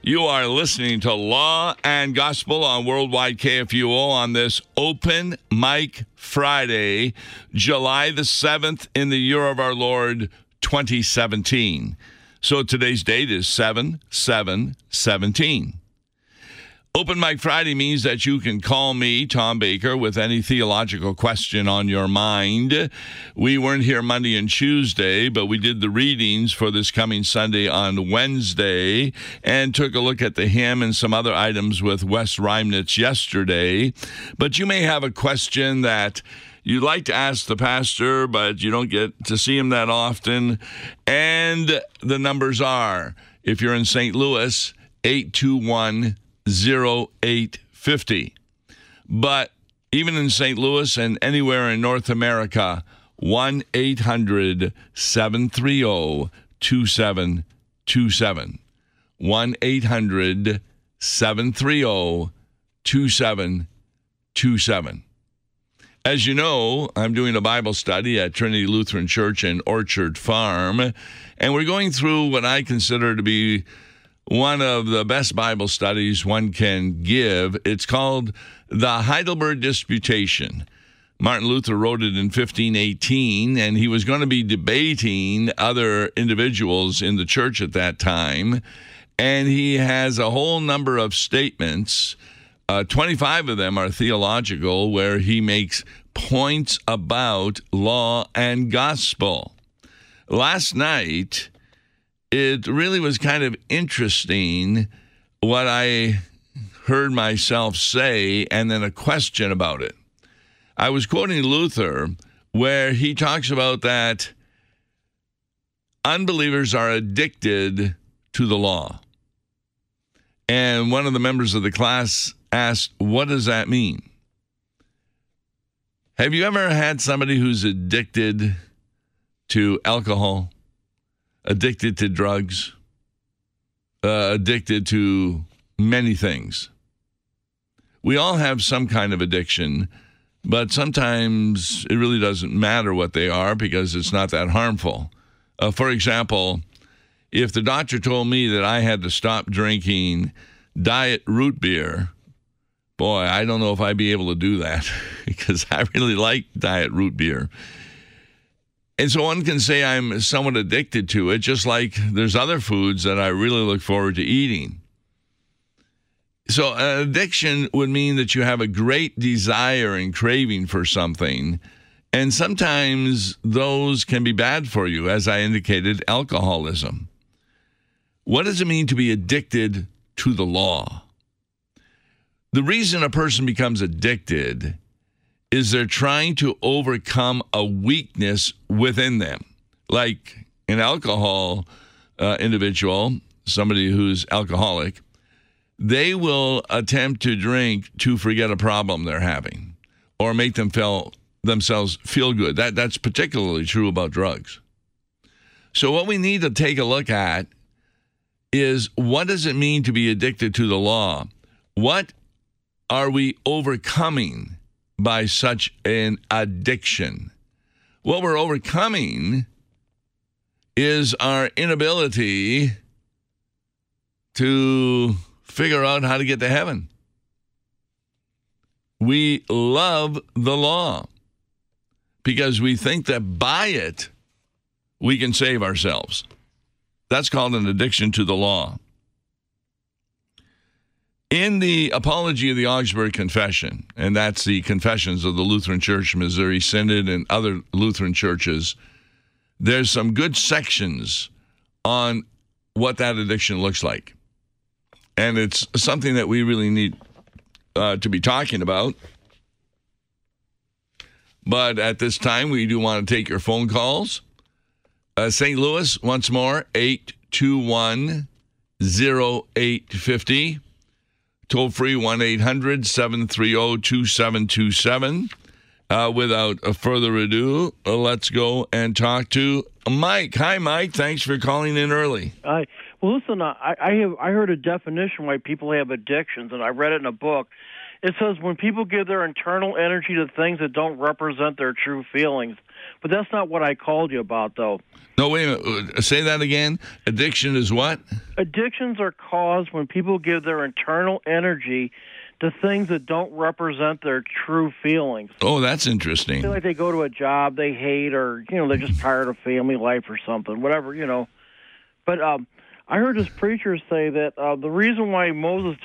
You are listening to Law and Gospel on Worldwide KFUO on this Open Mic Friday, July the 7th in the year of our Lord 2017. So today's date is 7/7/17. Open Mic Friday means that you can call me, Tom Baker, with any theological question on your mind. We weren't here Monday and Tuesday, but we did the readings for this coming Sunday on Wednesday and took a look at the hymn and some other items with Wes Reimnitz yesterday. But you may have a question that you'd like to ask the pastor, but you don't get to see him that often. And the numbers are, if you're in St. Louis, 821-0850. But even in St. Louis and anywhere in North America, 1-800-730-2727. 1-800-730-2727. As you know, I'm doing a Bible study at Trinity Lutheran Church in Orchard Farm, and we're going through what I consider to be one of the best Bible studies one can give. It's called the Heidelberg Disputation. Martin Luther wrote it in 1518, and he was going to be debating other individuals in the church at that time. And he has a whole number of statements. 25 of them are theological, where he makes points about law and gospel. Last night, it really was kind of interesting what I heard myself say and then a question about it. I was quoting Luther where he talks about that unbelievers are addicted to the law. And one of the members of the class asked, what does that mean? Have you ever had somebody who's addicted to alcohol? Addicted to drugs, addicted to many things? We all have some kind of addiction, but sometimes it really doesn't matter what they are because it's not that harmful. For example, if the doctor told me that I had to stop drinking diet root beer, boy, I don't know if I'd be able to do that because I really like diet root beer. And so one can say I'm somewhat addicted to it, just like there's other foods that I really look forward to eating. So an addiction would mean that you have a great desire and craving for something, and sometimes those can be bad for you, as I indicated, alcoholism. What does it mean to be addicted to the law? The reason a person becomes addicted is they're trying to overcome a weakness within them. Like an alcohol individual, somebody who's alcoholic, they will attempt to drink to forget a problem they're having or make themselves feel good. That's particularly true about drugs. So what we need to take a look at is, what does it mean to be addicted to the law? What are we overcoming by such an addiction? What we're overcoming is our inability to figure out how to get to heaven. We love the law because we think that by it we can save ourselves. That's called an addiction to the law. In the Apology of the Augsburg Confession, and that's the confessions of the Lutheran Church, Missouri Synod, and other Lutheran churches, there's some good sections on what that addiction looks like. And it's something that we really need to be talking about. But at this time, we do want to take your phone calls. St. Louis, once more, 821-0850. Toll free 1-800-730-2727. Without further ado, let's go and talk to Mike. Hi, Mike. Thanks for calling in early. Hi. Well, listen, I heard a definition why people have addictions, and I read it in a book. It says when people give their internal energy to things that don't represent their true feelings. But that's not what I called you about, though. No, wait a minute. Say that again. Addiction is what? Addictions are caused when people give their internal energy to things that don't represent their true feelings. Oh, that's interesting. Like they go to a job they hate, or they're just tired of family life or something, whatever. But I heard this preacher say that the reason why Moses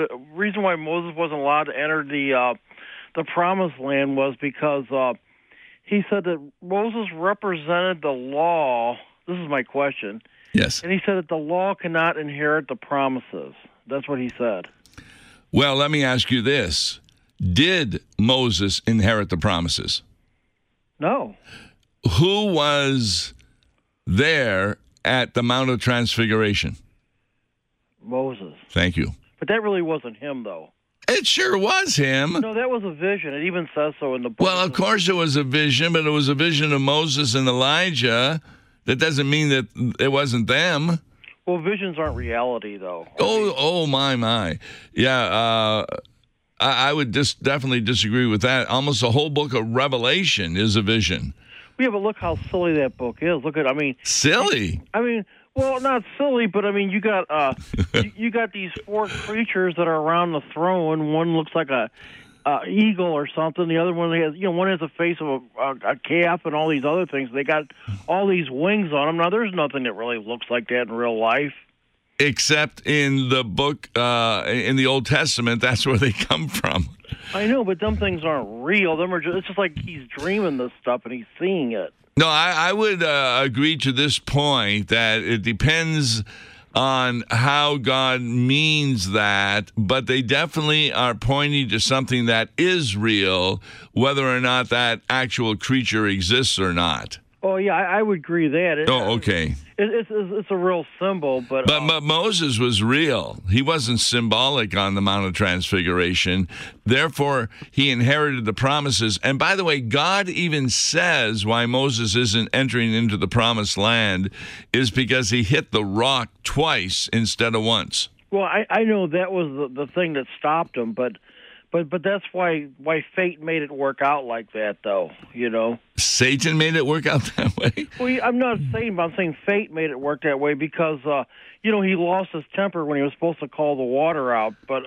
wasn't allowed to enter the promised land was because he said that Moses represented the law. This is my question. Yes. And he said that the law cannot inherit the promises. That's what he said. Well, let me ask you this. Did Moses inherit the promises? No. Who was there at the Mount of Transfiguration? Moses. Thank you. But that really wasn't him, though. It sure was him. No, that was a vision. It even says so in the book. Well, of course it was a vision, but it was a vision of Moses and Elijah. That doesn't mean that it wasn't them. Well, visions aren't reality, though. Oh, my. Yeah, I would definitely disagree with that. Almost the whole book of Revelation is a vision. Yeah, but look how silly that book is. Silly? Well, not silly, but you got you got these four creatures that are around the throne. One looks like a eagle or something. The other one has the face of a calf and all these other things. They got all these wings on them. Now, there's nothing that really looks like that in real life. Except in the book, in the Old Testament, that's where they come from. I know, but them things aren't real. It's just like he's dreaming this stuff and he's seeing it. No, I would agree to this point that it depends on how God means that, but they definitely are pointing to something that is real, whether or not that actual creature exists or not. Oh, yeah, I would agree that. Okay. It's a real symbol, but Moses was real. He wasn't symbolic on the Mount of Transfiguration. Therefore, he inherited the promises. And by the way, God even says why Moses isn't entering into the promised land is because he hit the rock twice instead of once. Well, I know that was the thing that stopped him, but that's why fate made it work out like that, though. Satan made it work out that way. Well, I'm not saying, but I'm saying fate made it work that way because he lost his temper when he was supposed to call the water out. But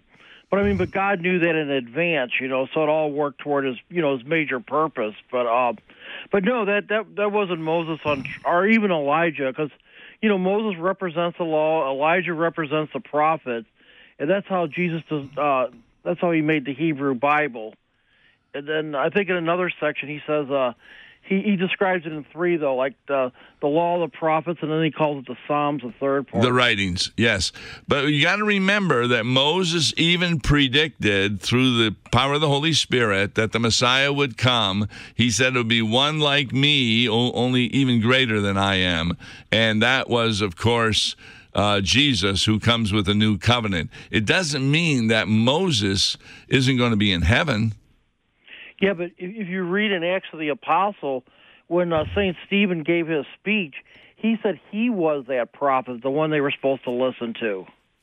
God knew that in advance, so it all worked toward his major purpose. But no, that wasn't Moses or even Elijah, because Moses represents the law, Elijah represents the prophets, and that's how Jesus does. That's how he made the Hebrew Bible. And then I think in another section he says he describes it in three, though, like the law of the prophets, and then he calls it the Psalms, the third part. The writings, yes. But you got to remember that Moses even predicted through the power of the Holy Spirit that the Messiah would come. He said it would be one like me, only even greater than I am. And that was, of course, Jesus, who comes with a new covenant. It doesn't mean that Moses isn't going to be in heaven. Yeah, but if you read in Acts of the Apostle, when St. Stephen gave his speech, he said he was that prophet, the one they were supposed to listen to,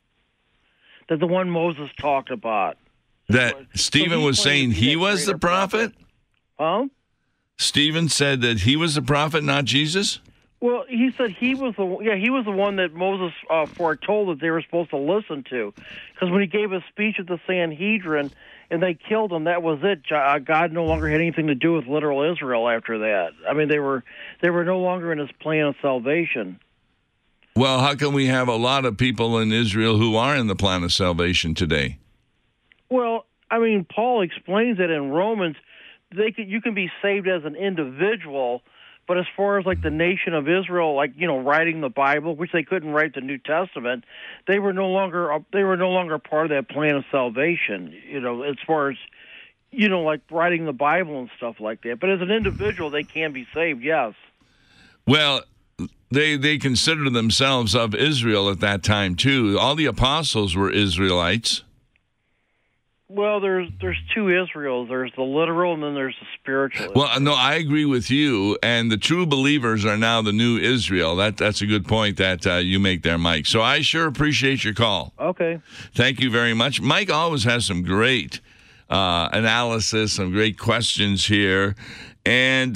that the one Moses talked about. That Stephen was saying he was the prophet? Huh? Stephen said that he was the prophet, not Jesus? Well, he said he was the one that Moses foretold that they were supposed to listen to, because when he gave his speech at the Sanhedrin and they killed him, that was it. God no longer had anything to do with literal Israel after that. I mean, they were no longer in his plan of salvation. Well, how can we have a lot of people in Israel who are in the plan of salvation today? Well, I mean, Paul explains it in Romans. You can be saved as an individual. But as far as like the nation of Israel, writing the Bible, which they couldn't write the New Testament, they were no longer part of that plan of salvation. As far as like writing the Bible and stuff like that. But as an individual, they can be saved. Yes. Well, they considered themselves of Israel at that time too. All the apostles were Israelites. Well, there's two Israels. There's the literal, and then there's the spiritual. Well, no, I agree with you. And the true believers are now the new Israel. That's a good point that you make there, Mike. So I sure appreciate your call. Okay. Thank you very much. Mike always has some great analysis, some great questions here. And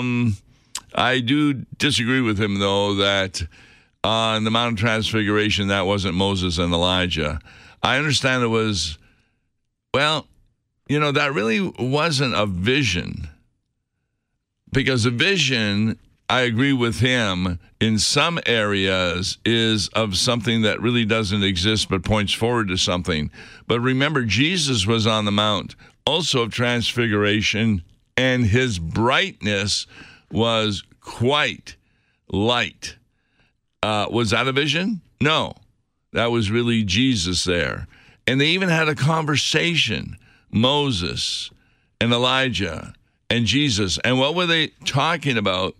I do disagree with him, though, that on the Mount of Transfiguration, that wasn't Moses and Elijah. I understand it was, well, that really wasn't a vision. Because a vision, I agree with him, in some areas is of something that really doesn't exist but points forward to something. But remember, Jesus was on the Mount also of Transfiguration, and his brightness was quite light. Was that a vision? No. That was really Jesus there. And they even had a conversation, Moses and Elijah and Jesus. And what were they talking about?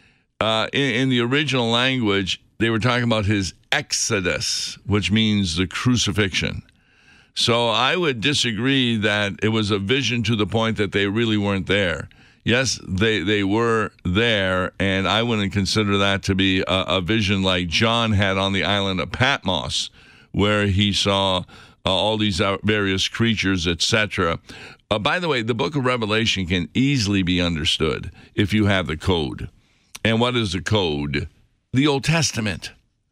In the original language, they were talking about his exodus, which means the crucifixion. So I would disagree that it was a vision to the point that they really weren't there. Yes, they were there, and I wouldn't consider that to be a vision like John had on the island of Patmos, where he saw all these various creatures, etc. By the way, the book of Revelation can easily be understood if you have the code. And what is the code? The Old Testament.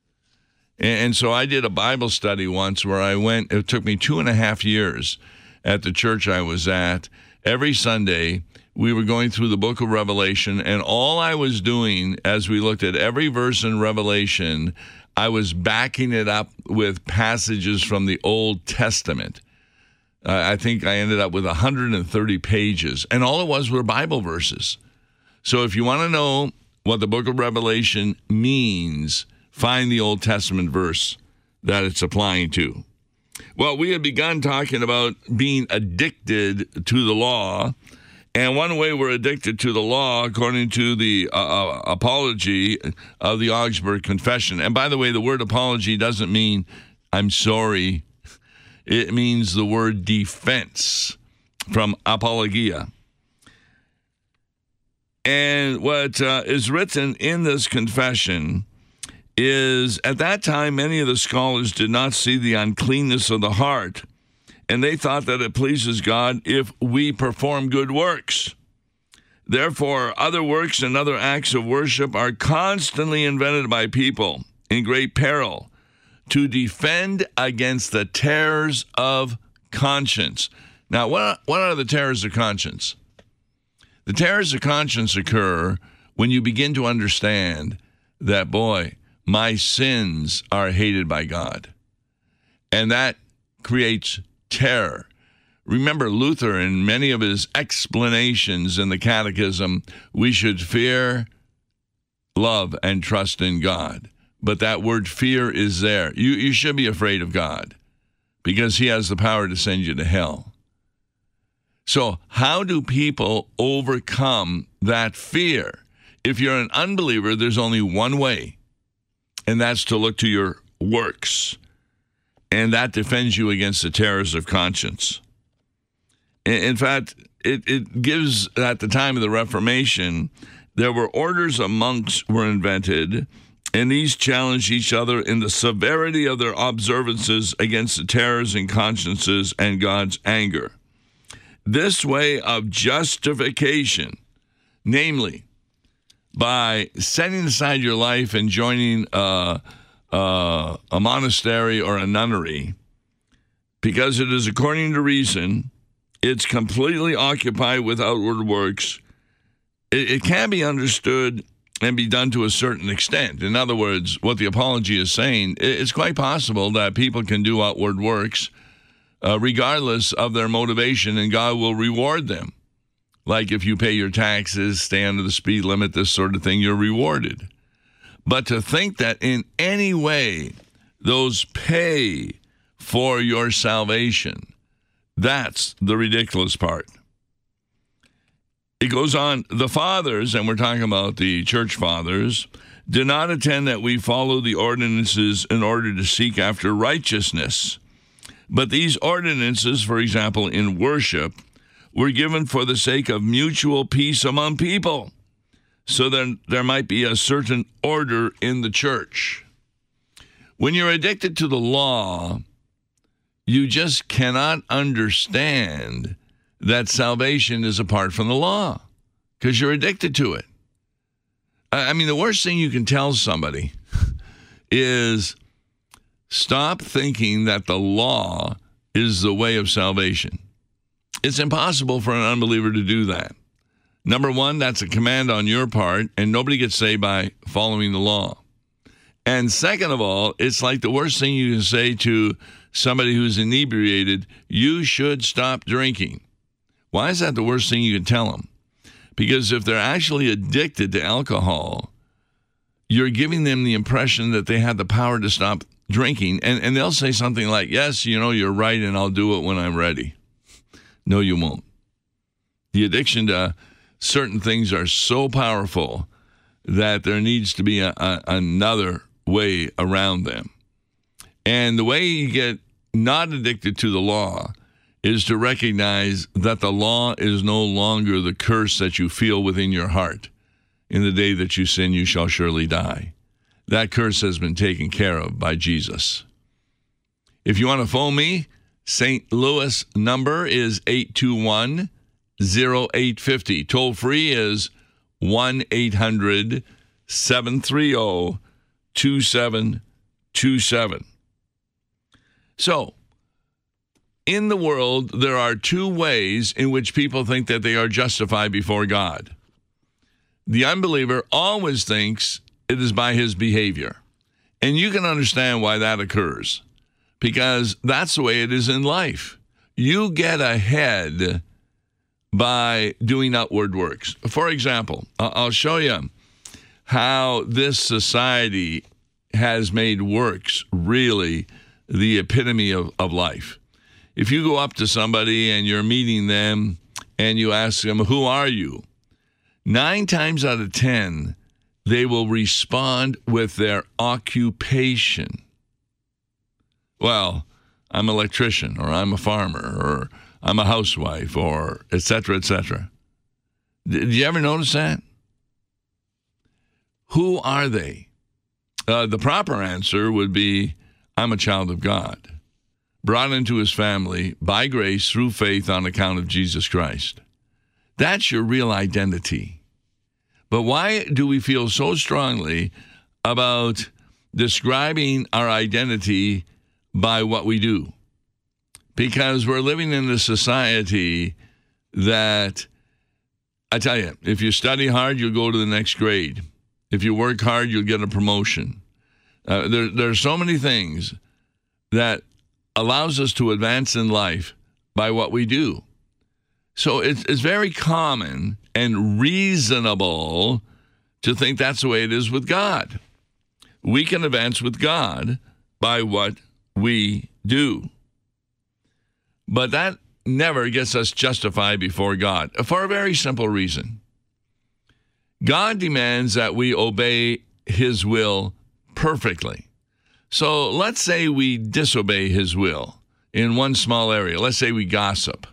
And so I did a Bible study once where I went, it took me 2.5 years at the church I was at. Every Sunday, we were going through the book of Revelation, and all I was doing as we looked at every verse in Revelation, I was backing it up with passages from the Old Testament. I think I ended up with 130 pages, and all it was were Bible verses. So if you want to know what the book of Revelation means, find the Old Testament verse that it's applying to. Well, we had begun talking about being addicted to the law. And one way we're addicted to the law, according to the apology of the Augsburg Confession. And by the way, the word apology doesn't mean I'm sorry. It means the word defense from apologia. And what is written in this confession is, at that time, many of the scholars did not see the uncleanness of the heart, and they thought that it pleases God if we perform good works. Therefore, other works and other acts of worship are constantly invented by people in great peril to defend against the terrors of conscience. Now, what are the terrors of conscience? The terrors of conscience occur when you begin to understand that, boy, my sins are hated by God. And that creates terror. Remember Luther, in many of his explanations in the Catechism, we should fear, love, and trust in God. But that word fear is there. You should be afraid of God because he has the power to send you to hell. So how do people overcome that fear? If you're an unbeliever, there's only one way, and that's to look to your works. And that defends you against the terrors of conscience. In fact, it gives, at the time of the Reformation, there were orders of monks were invented, and these challenged each other in the severity of their observances against the terrors and consciences and God's anger. This way of justification, namely, by setting aside your life and joining a monastery or a nunnery, because it is according to reason, it's completely occupied with outward works. It can be understood and be done to a certain extent. In other words, what the apology is saying, it's quite possible that people can do outward works regardless of their motivation, and God will reward them. Like if you pay your taxes, stay under the speed limit, this sort of thing, you're rewarded. But to think that in any way those pay for your salvation, that's the ridiculous part. It goes on, the fathers, and we're talking about the church fathers, did not intend that we follow the ordinances in order to seek after righteousness. But these ordinances, for example, in worship, were given for the sake of mutual peace among people, so that there might be a certain order in the church. When you're addicted to the law, you just cannot understand that salvation is apart from the law because you're addicted to it. I mean, the worst thing you can tell somebody is stop thinking that the law is the way of salvation. It's impossible for an unbeliever to do that. Number one, that's a command on your part, and nobody gets saved by following the law. And second of all, it's like the worst thing you can say to somebody who's inebriated, you should stop drinking. Why is that the worst thing you can tell them? Because if they're actually addicted to alcohol, you're giving them the impression that they have the power to stop drinking. And they'll say something like, yes, you're right, and I'll do it when I'm ready. No, you won't. The addiction to certain things are so powerful that there needs to be another way around them. And the way you get not addicted to the law is to recognize that the law is no longer the curse that you feel within your heart. In the day that you sin, you shall surely die. That curse has been taken care of by Jesus. If you want to phone me, St. Louis number is 821-0850. Toll free is 1-800-730-2727. So, in the world, there are two ways in which people think that they are justified before God. The unbeliever always thinks it is by his behavior. And you can understand why that occurs, because that's the way it is in life. You get ahead by doing outward works. For example, I'll show you how this society has made works really the epitome of life. If you go up to somebody and you're meeting them and you ask them, who are you? 9 times out of 10, they will respond with their occupation. Well, I'm an electrician, or I'm a farmer, or I'm a housewife, or et cetera, et cetera. Did you ever notice that? Who are they? The proper answer would be, I'm a child of God, brought into his family by grace through faith on account of Jesus Christ. That's your real identity. But why do we feel so strongly about describing our identity by what we do? Because we're living in a society that, I tell you, if you study hard, you'll go to the next grade. If you work hard, you'll get a promotion. There are so many things that allows us to advance in life by what we do. So it's very common and reasonable to think that's the way it is with God. We can advance with God by what we do. But that never gets us justified before God for a very simple reason. God demands that we obey his will perfectly. So let's say we disobey his will in one small area. Let's say we gossip.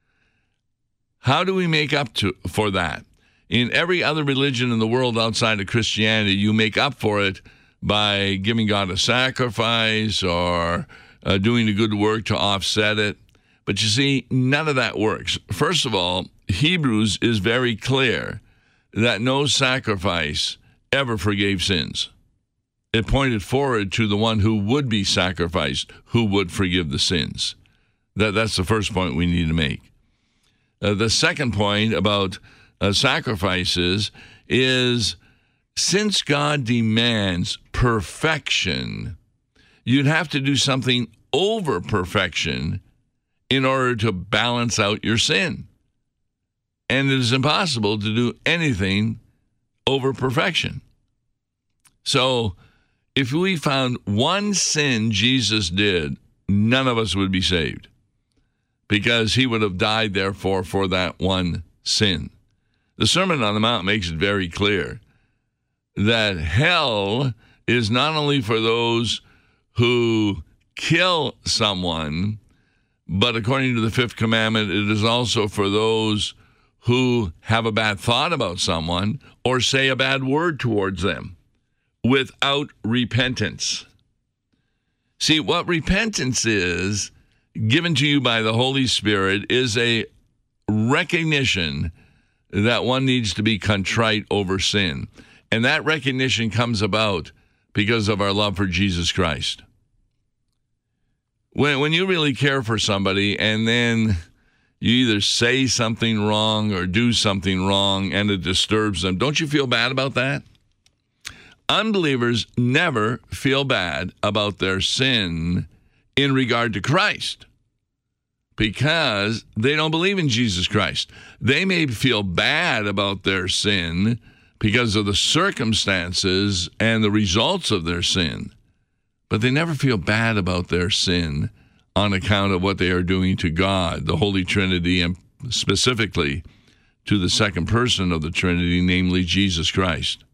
How do we make up for that? In every other religion in the world outside of Christianity, you make up for it by giving God a sacrifice or doing a good work to offset it. But you see, none of that works. First of all, Hebrews is very clear that no sacrifice ever forgave sins. It pointed forward to the one who would be sacrificed, who would forgive the sins. That's the first point we need to make. The second point about sacrifices is, since God demands perfection, you'd have to do something over perfection in order to balance out your sin. And it is impossible to do anything over perfection. So if we found one sin Jesus did, none of us would be saved, because he would have died, therefore, for that one sin. The Sermon on the Mount makes it very clear that hell is not only for those who kill someone But according to the fifth commandment, it is also for those who have a bad thought about someone or say a bad word towards them without repentance. See, what repentance is, given to you by the Holy Spirit, is a recognition that one needs to be contrite over sin. And that recognition comes about because of our love for Jesus Christ. When you really care for somebody and then you either say something wrong or do something wrong and it disturbs them, don't you feel bad about that? Unbelievers never feel bad about their sin in regard to Christ because they don't believe in Jesus Christ. They may feel bad about their sin because of the circumstances and the results of their sin, but they never feel bad about their sin on account of what they are doing to God, the Holy Trinity, and specifically to the second person of the Trinity, namely Jesus Christ.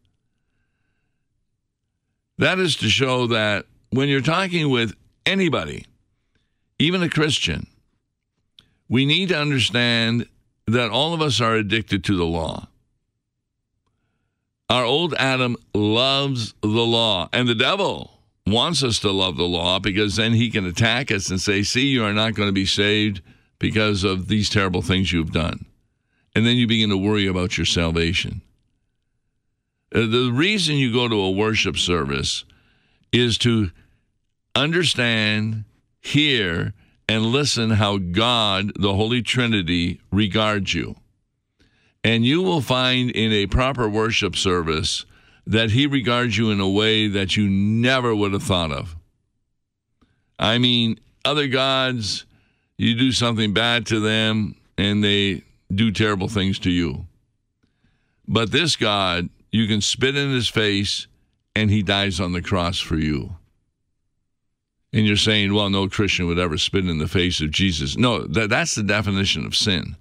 That is to show that when you're talking with anybody, even a Christian, we need to understand that all of us are addicted to the law. Our old Adam loves the law, and the devil wants us to love the law because then he can attack us and say, see, you are not going to be saved because of these terrible things you've done. And then you begin to worry about your salvation. The reason you go to a worship service is to understand, hear, and listen how God, the Holy Trinity, regards you. And you will find in a proper worship service that he regards you in a way that you never would have thought of. I mean, other gods, you do something bad to them, and they do terrible things to you. But this God, you can spit in his face, and he dies on the cross for you. And you're saying, well, no Christian would ever spit in the face of Jesus. No, that's the definition of sin.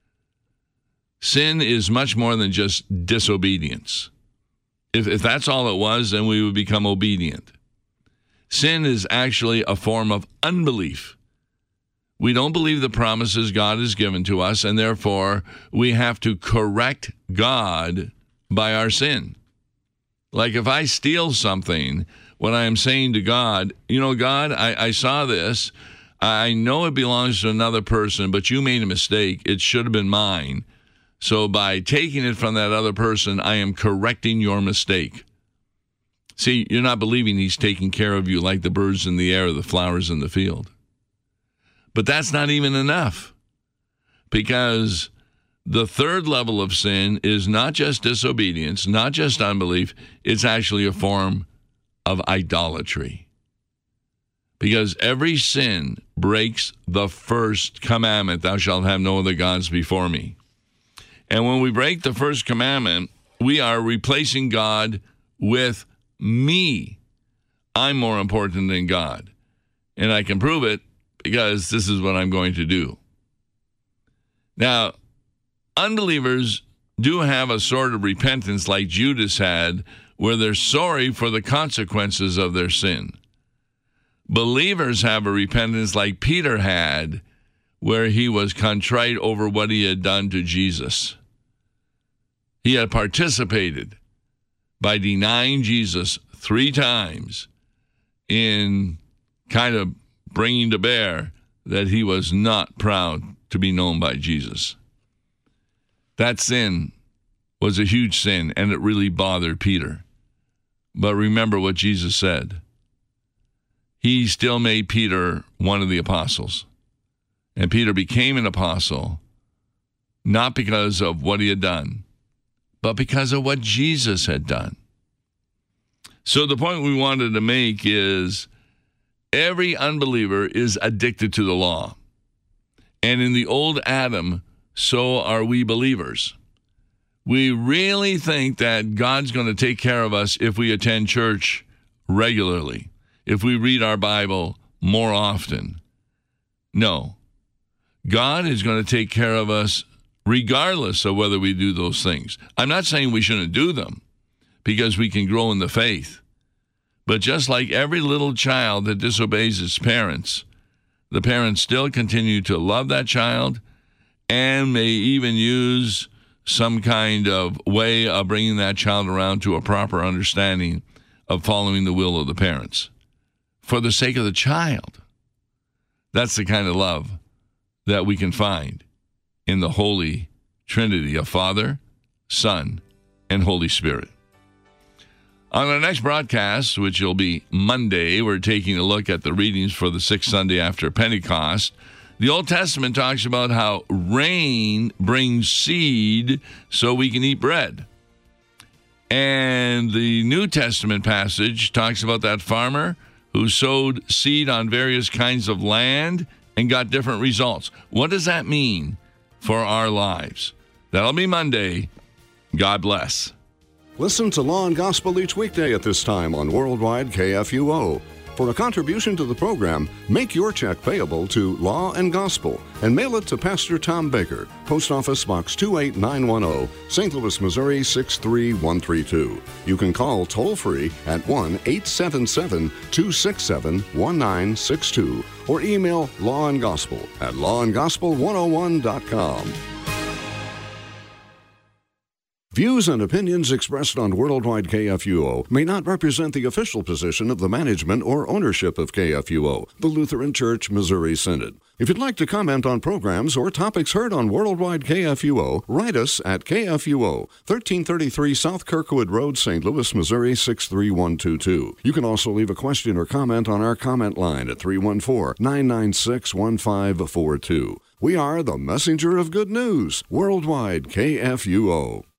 Sin is much more than just disobedience. If that's all it was, then we would become obedient. Sin is actually a form of unbelief. We don't believe the promises God has given to us, and therefore we have to correct God by our sin. Like if I steal something, what I am saying to God, you know, God, I saw this. I know it belongs to another person, but you made a mistake. It should have been mine. So by taking it from that other person, I am correcting your mistake. See, you're not believing he's taking care of you like the birds in the air or the flowers in the field. But that's not even enough, because the third level of sin is not just disobedience, not just unbelief. It's actually a form of idolatry. Because every sin breaks the first commandment, thou shalt have no other gods before me. And when we break the first commandment, we are replacing God with me. I'm more important than God. And I can prove it because this is what I'm going to do. Now, unbelievers do have a sort of repentance like Judas had, where they're sorry for the consequences of their sin. Believers have a repentance like Peter had, where he was contrite over what he had done to Jesus. He had participated by denying Jesus 3 times in kind of bringing to bear that he was not proud to be known by Jesus. That sin was a huge sin, and it really bothered Peter. But remember what Jesus said. He still made Peter one of the apostles. And Peter became an apostle, not because of what he had done, but because of what Jesus had done. So the point we wanted to make is every unbeliever is addicted to the law. And in the old Adam, so are we believers. We really think that God's going to take care of us if we attend church regularly, if we read our Bible more often. No. God is going to take care of us regardless of whether we do those things. I'm not saying we shouldn't do them because we can grow in the faith. But just like every little child that disobeys its parents, the parents still continue to love that child and may even use some kind of way of bringing that child around to a proper understanding of following the will of the parents for the sake of the child. That's the kind of love that we can find in the Holy Trinity of Father, Son, and Holy Spirit. On our next broadcast, which will be Monday, we're taking a look at the readings for the sixth Sunday after Pentecost. The Old Testament talks about how rain brings seed so we can eat bread. And the New Testament passage talks about that farmer who sowed seed on various kinds of land and got different results. What does that mean for our lives? That'll be Monday. God bless. Listen to Law and Gospel each weekday at this time on Worldwide KFUO. For a contribution to the program, make your check payable to Law and Gospel and mail it to Pastor Tom Baker, Post Office Box 28910, St. Louis, Missouri 63132. You can call toll-free at 1-877-267-1962 or email lawandgospel@lawandgospel101.com. Views and opinions expressed on Worldwide KFUO may not represent the official position of the management or ownership of KFUO, the Lutheran Church Missouri Synod. If you'd like to comment on programs or topics heard on Worldwide KFUO, write us at KFUO, 1333 South Kirkwood Road, St. Louis, Missouri 63122. You can also leave a question or comment on our comment line at 314-996-1542. We are the messenger of good news, Worldwide KFUO.